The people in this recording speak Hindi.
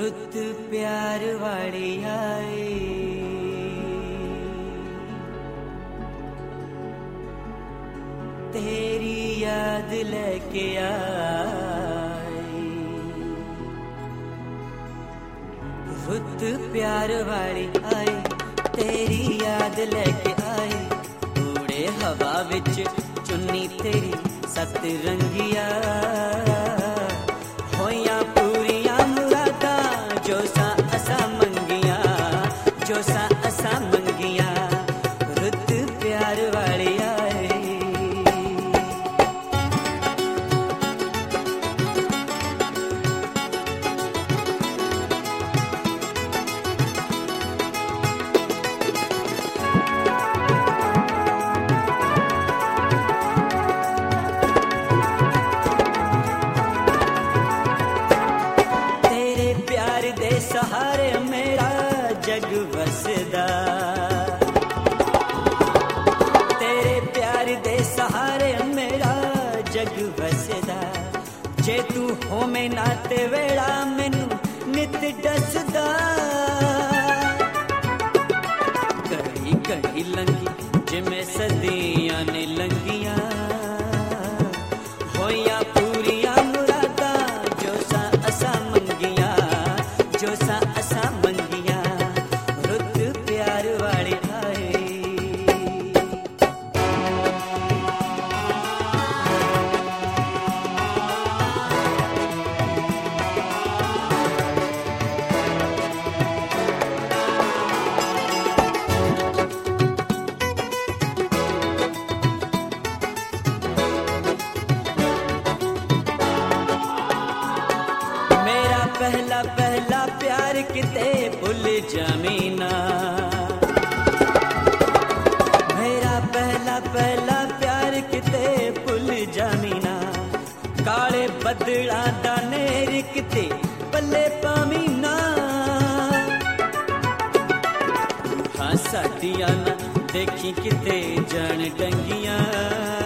रुत प्यार वाली आई, तेरी याद लेके आई। रुत प्यार वाली आई, तेरी याद लेके आई। उड़े हवा विच चुन्नी तेरी सतरंगिया, होया पूरिया मुरादा जो सा असा मंगिया, जो सा असा मंगिया। रुत प्यार वाली आई। सहारे मेरा जग बसदा, तेरे प्यार दे सहारे मेरा जग बसदा। जे तू होवे ना ते वेड़ा मैनू नित दसदा। घड़ी घड़ी लंघी जिमें सदियां ने लंघियां, होया पूरिया मुरादा जो सा असा मंगिया, जो सा असा मंगिया। रुत प्यार वाली आई। मेरा पहला पहला प्यार किते भुल जामीना, मेरा पहला पहला प्यार किते भुल जामीना। काले बदला दा नेर किते पल्ले पामीना। हाँ साडियां ना देखी किते जान डंगियां,